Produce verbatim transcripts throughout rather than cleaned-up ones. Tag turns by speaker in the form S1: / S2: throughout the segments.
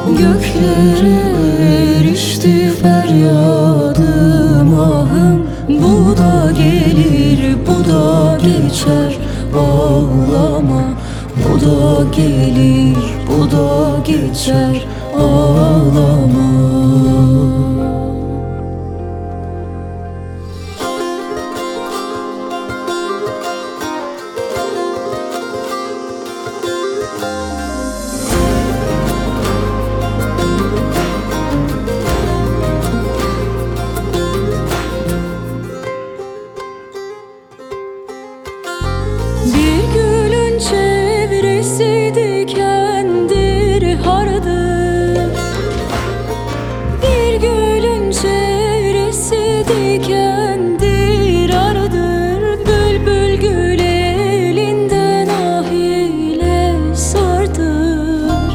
S1: Göklere erişti feryadım ahım. Bu da gelir, bu da geçer, ağlama. Bu da gelir, bu da geçer, ağlama. Bir gülün çevresi dikendir, hardır. Bir gülün çevresi dikendir, hardır. Bülbül gül elinden ah ile sardır.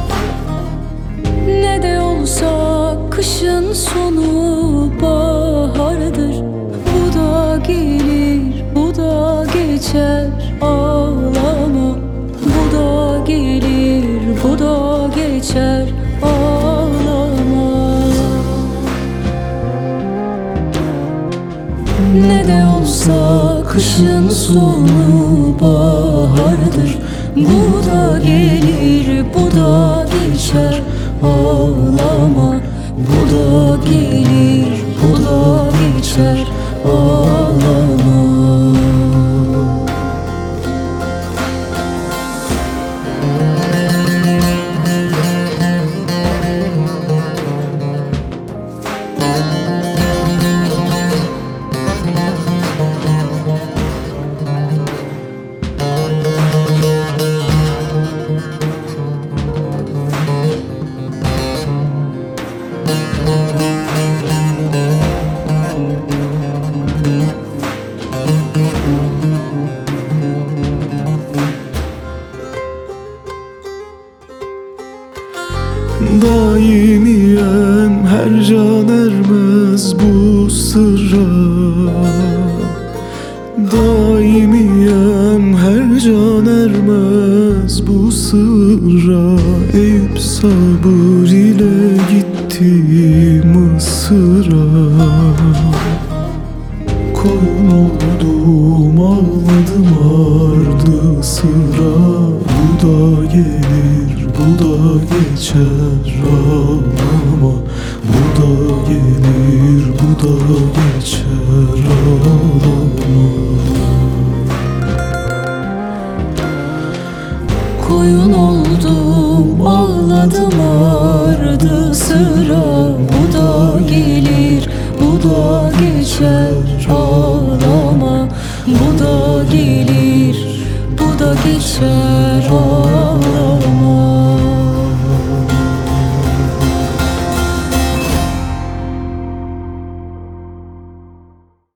S1: Ne de olsa kışın sonu bahardır. Bu da gelir, bu da geçer, ağlama. Bu da gelir, bu da geçer, ağlama. Ne de olsa kışın sonu bahardır. Bu da gelir, bu da geçer, ağlama. Bu da gelir, bu da geçer, ağlama.
S2: Daimiyem her can ermez bu sırra. Daimiyem her can ermez bu sırra. Eyüp sabır ile gitti Mısır'a. Koyun oldum ağladım ardı sıra. Bu da gelir, bu da geçer, ağlama. Bu da gelir, bu da geçer, ağlama.
S1: Koyun oldum ağladım ardı sıra. Bu da gelir, bu da geçer, ağlama. Bu da gelir, bu da geçer, ağlama.